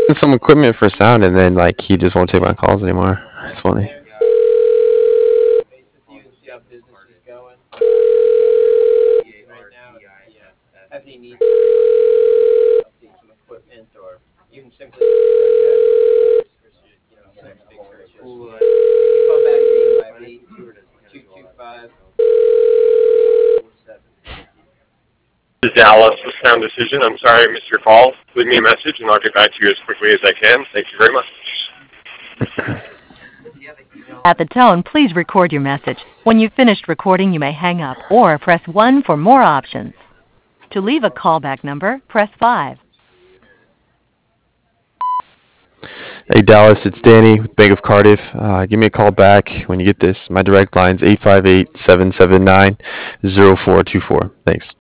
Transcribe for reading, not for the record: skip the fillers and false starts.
some equipment for sound, and then like he just won't take my calls anymore. It's funny. This is Dallas with Sound Decision. I'm sorry I missed your call. Leave me a message and I'll get back to you as quickly as I can. Thank you very much. At the tone, please record your message. When you've finished recording, you may hang up or press 1 for more options. To leave a callback number, press 5. Hey Dallas, it's Danny with Bank of Cardiff. Give me a call back when you get this. My direct line's 858-779-0424. Thanks.